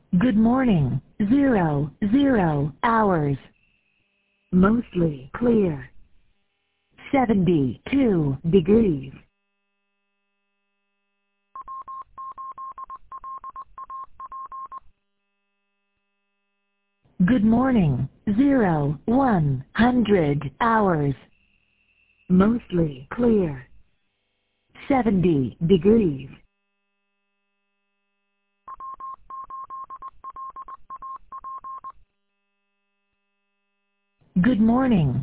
Good morning. 00 hours. Mostly clear. 72 degrees. Good morning. 100 hours. Mostly clear. 70 degrees. Good morning.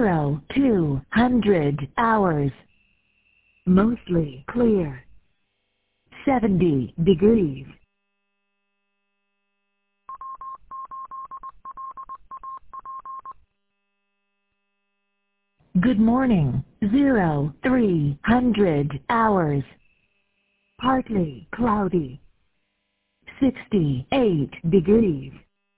200 hours. Mostly clear. 70 degrees. Good morning. 300 hours. Partly cloudy. 68 degrees.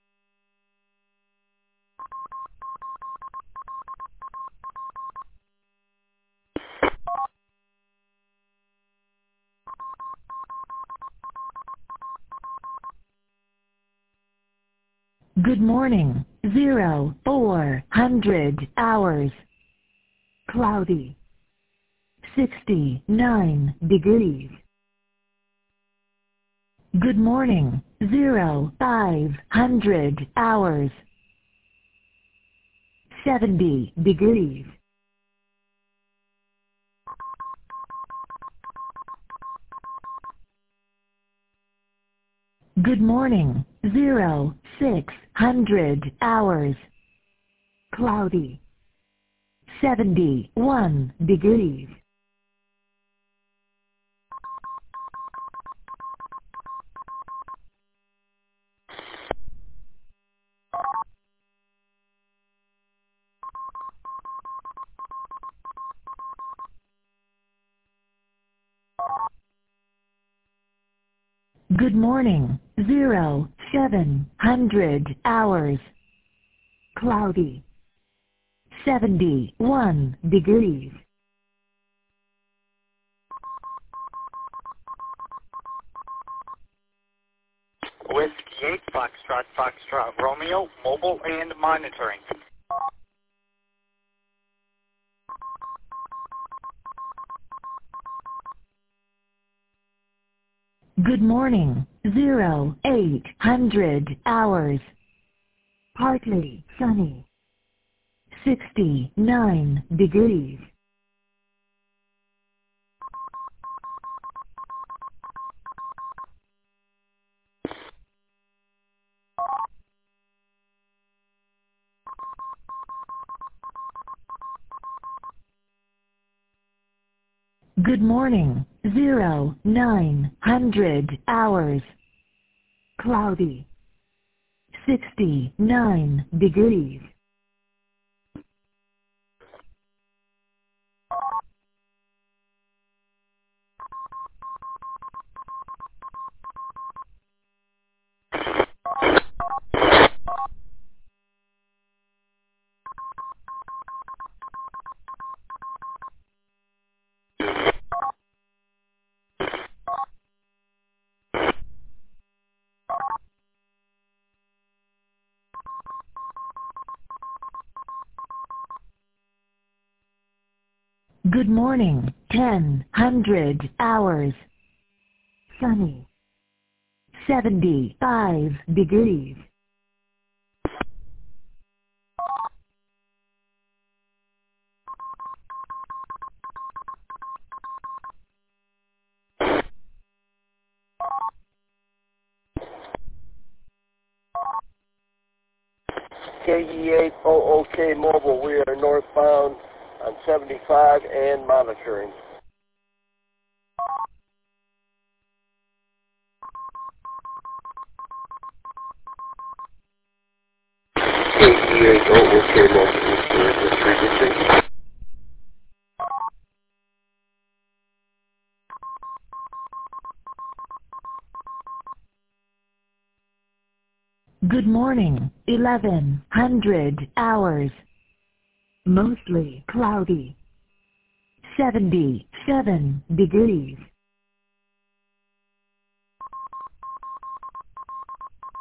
Good morning. 400 hours. Cloudy. 69 degrees. Good morning. 500 hours. 70 degrees. Good morning. 600 hours. Cloudy. 71 degrees. Good morning. 700 hours. Cloudy. 71 degrees. Whiskey 8, Foxtrot, Romeo, mobile and monitoring. Good morning. 800 hours. Partly sunny. 69 degrees. Good morning. 900 hours. Cloudy. 69 degrees. Good morning. 100 hours. Sunny. 75 degrees. KE8OOK Mobile, we are northbound on 75 and monitoring. KE8OOK Mobile, this frequency. Good morning. 1100 hours. Mostly cloudy. 77 degrees.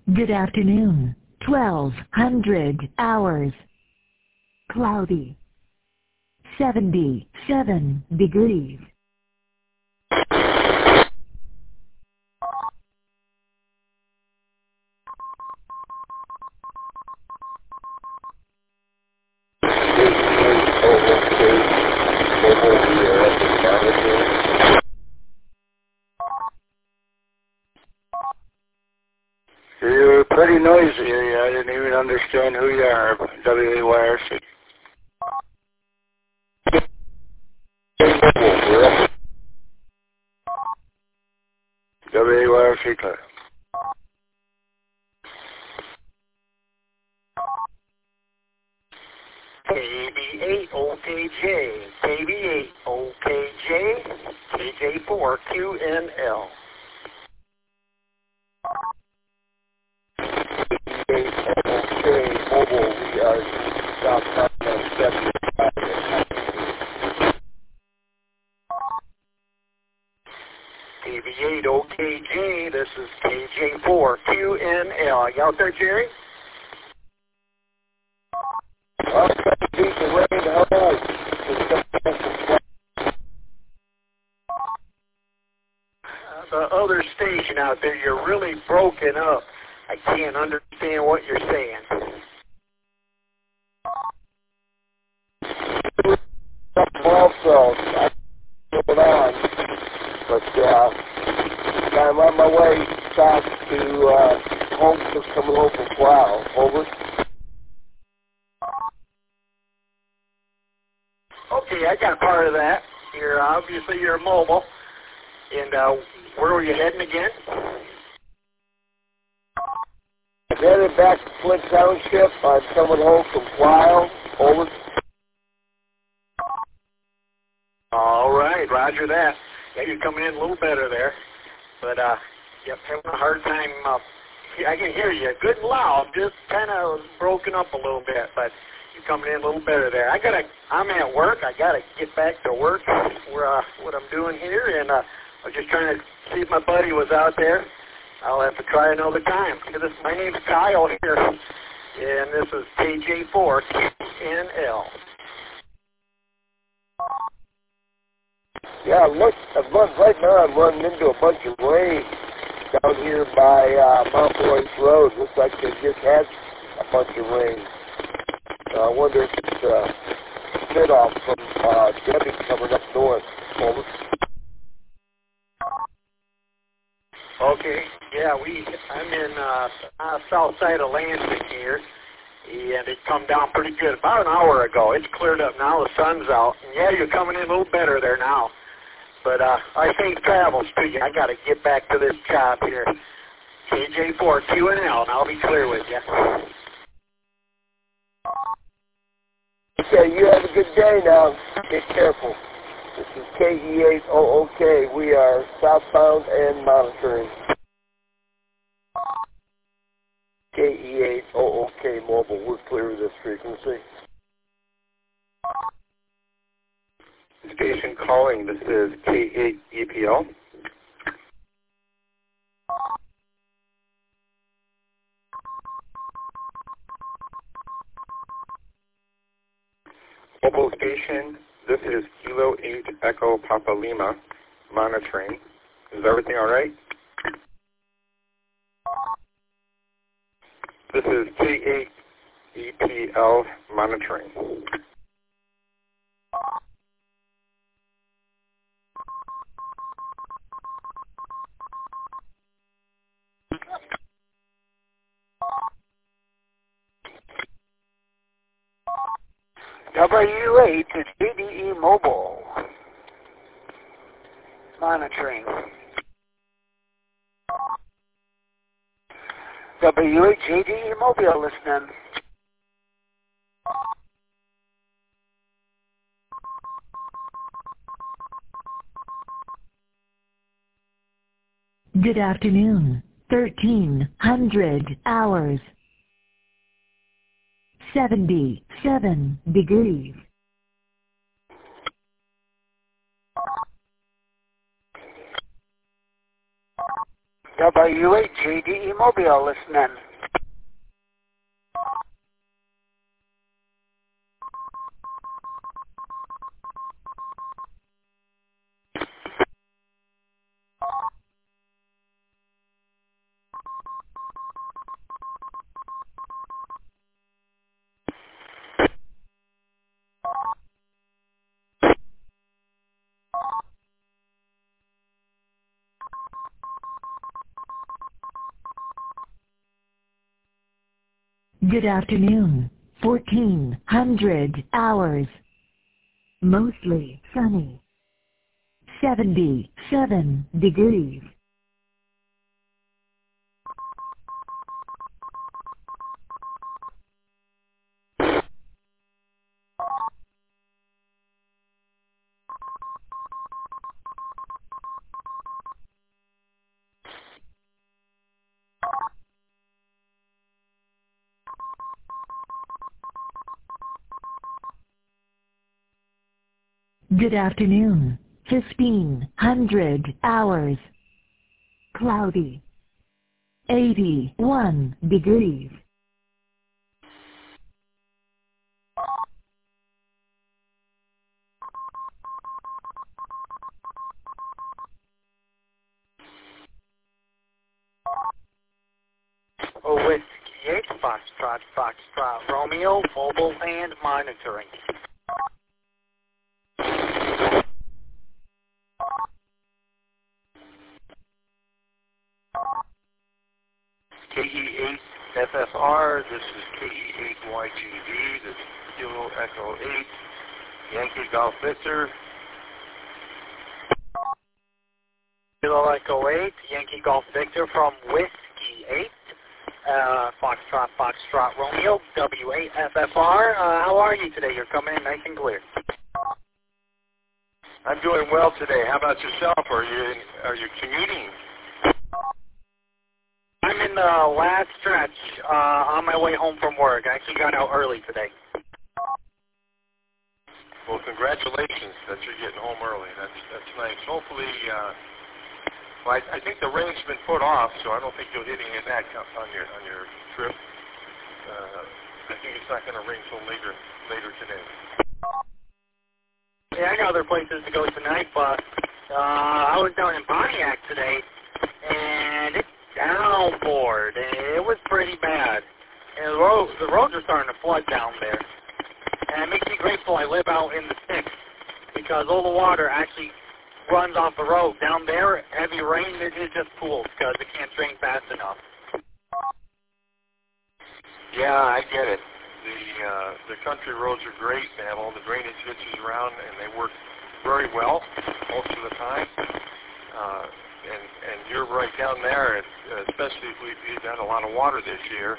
Good afternoon. 1200 hours. Cloudy. 77 degrees. You're pretty noisy here. I didn't even understand who you are. WAYRC. WAYRC clear. KB8 OKJ, KB8 OKJ, KJ4 QNL. Okay, mobile, we are southbound on 75. KB8 OKJ, this is KJ4 QNL. You out there, Jerry? Well, I'm trying to beat the rain home. The other station out there, you're really broken up. I can't understand what you're saying. Also, I don't know on, but I'm on my way south to home to coming home from Plow. Over. Okay, I got part of that. You're mobile. And where were you heading again? I'm headed back to Flint Township. I'm coming home from Plow. Over. All right, roger that. Yeah, you're coming in a little better there. But, yep, having a hard time. I can hear you good and loud, just kind of broken up a little bit, but you're coming in a little better there. I'm at work. I got to get back to work where what I'm doing here, and I was just trying to see if my buddy was out there. I'll have to try another time. My name's Kyle here, and this is KJ4 QNL. Yeah, look, right now I'm running into a bunch of rain down here by Mount Boyce Road. Looks like they just had a bunch of rain. I wonder if it's a spit-off from Debbie coming up north. Over. Okay, yeah, I'm in south side of Lansing here, and it come down pretty good about an hour ago. It's cleared up now, the sun's out, and yeah, you're coming in a little better there now. But I safe travels to you. I got to get back to this job here. KJ4 QNL, and I'll be clear with you. Okay, you have a good day now. Be careful. This is KE8OOK. We are southbound and monitoring. KE8OOK mobile. We're clear of this frequency. Station calling. This is K8 EPL. Mobile station. This is Kilo 8 Echo Papa Lima monitoring. Is everything all right? This is K8 EPL monitoring. W8 to JDE Mobile. Monitoring. W8 JDE Mobile listening. Good afternoon. 1300 hours. 77 degrees. W8JDE Mobile listening. Good afternoon. 1400 hours. Mostly sunny. 77 degrees. Good afternoon. 1500 hours. Cloudy. 81 degrees. Whiskey 8, Foxtrot, Romeo, mobile and monitoring. KE8 FFR, this is KE8 YGV, this is Kilo Echo 8, Yankee Golf Victor. Kilo Echo 8, Yankee Golf Victor from Whiskey 8, Foxtrot, Romeo, W8 FFR. How are you today? You're coming in nice and clear. I'm doing well today. How about yourself? Are you commuting? I'm in the last stretch on my way home from work. I actually got out early today. Well, congratulations that you're getting home early. That's nice. Hopefully, well, I think the rain's been put off, so I don't think you'll hit any of that on your trip. I think it's not going to rain till later today. Yeah, I got other places to go tonight, but I was down in Pontiac today, and it's downpoured. It was pretty bad. And the roads are starting to flood down there. And it makes me grateful I live out in the sticks, because all the water actually runs off the road. Down there, heavy rain, it just pools because it can't drain fast enough. Yeah, I get it. The country roads are great. They have all the drainage ditches around, and they work very well most of the time. And you're right down there, especially if we've had a lot of water this year.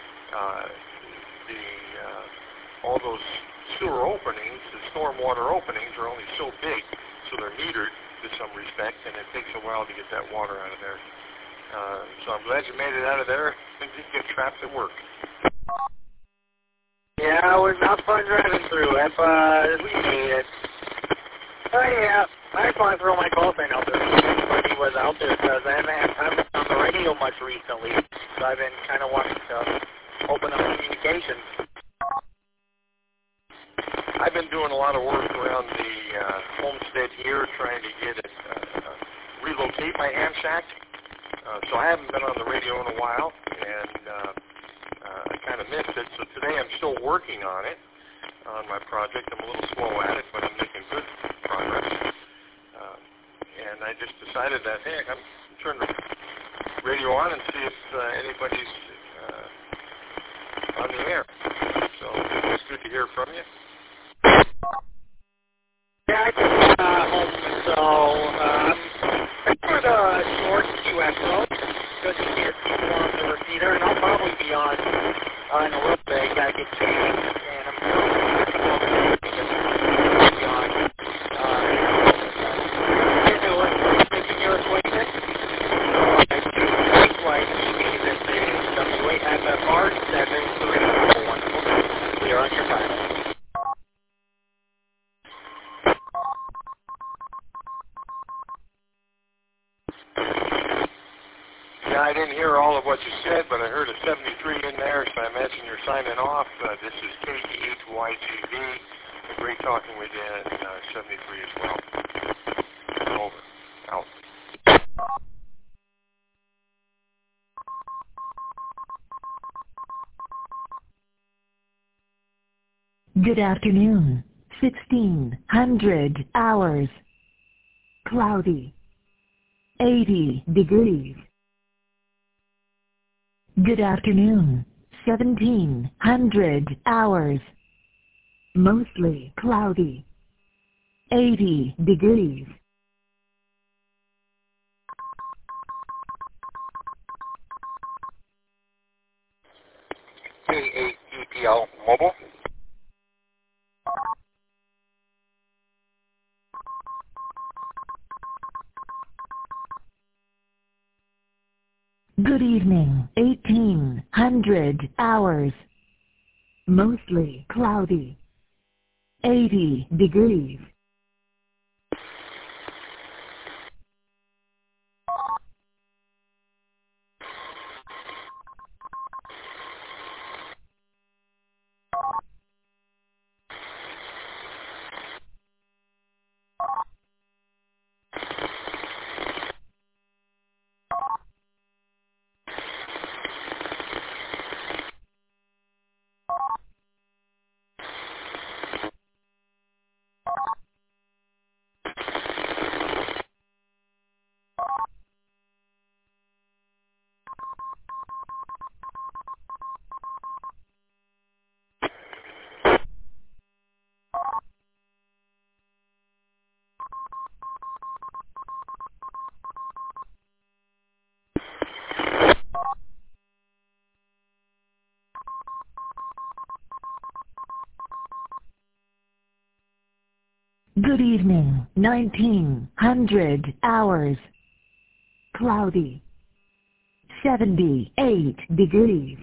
All those sewer openings, the stormwater openings, are only so big, so they're metered to some respect, and it takes a while to get that water out of there. So I'm glad you made it out of there and didn't get trapped at work. Yeah, it was not fun driving through. We made it. Oh yeah, I just want to throw my call sign out there. Everybody was out there because I haven't had time on the radio much recently, so I've been kind of wanting to open up communications. I've been doing a lot of work around the homestead here, trying to get it, relocate my ham shack. So I haven't been on the radio in a while, and I kind of missed it. So today I'm still working on it, on my project. I'm a little slow at it, but I'm making good progress. And I just decided that, hey, I'm turn the radio on and see if anybody's on the air. So it's good to hear from you. Yeah, I just got home, so I'm for the short QXO. Good to hear people on the repeater, and I'll probably be on in a little bit. Gotta get changed, and I'm going to be on. Making your appointment. Likewise, this is W8FFR 7341. Clear on your final. Yeah, I didn't hear all of what you said, but I heard a 73 in there, so I imagine you're signing off. This is KDHYTV. Great talking with you, and 73 as well. Over. Out. Good afternoon. 1600 hours. Cloudy. 80 degrees. Good afternoon. 1700 hours. Mostly cloudy. 80 degrees. KAEPL Mobile. Good evening. 1800 hours. Mostly cloudy. 80 degrees. Good evening. 1900 hours. Cloudy. 78 degrees.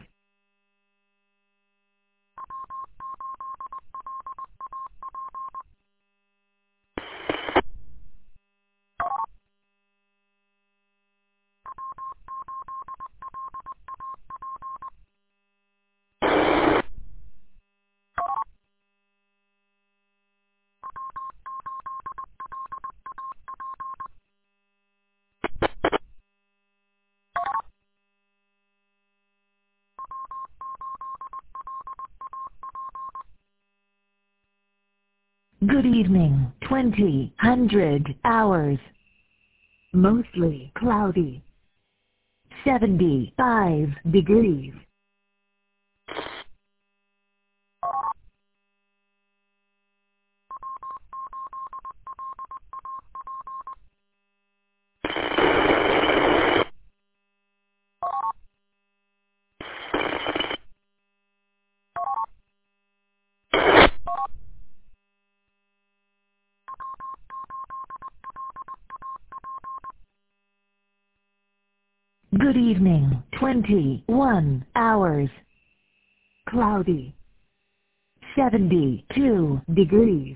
Good evening. 2000 hours. Mostly cloudy. 75 degrees. Good evening. 21 hours. Cloudy. 72 degrees.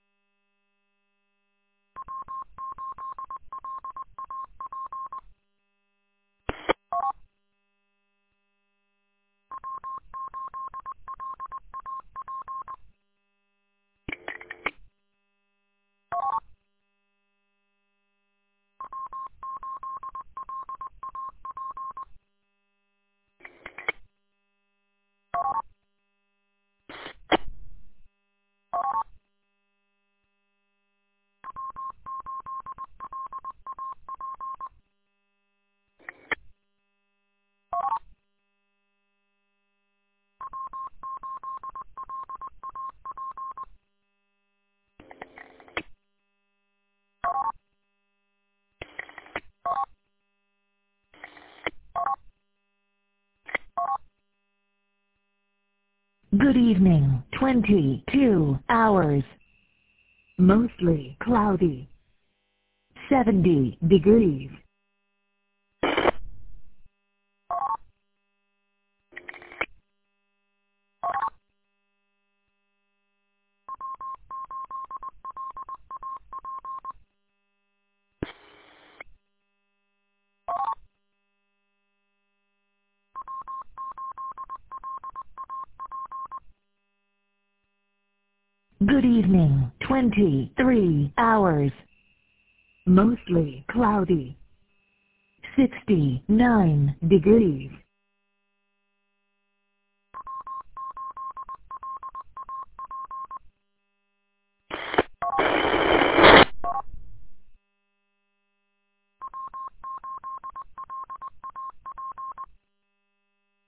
Good evening. 22 hours. Mostly cloudy. 70 degrees. Good evening, 23 hours. Mostly cloudy. 69 degrees.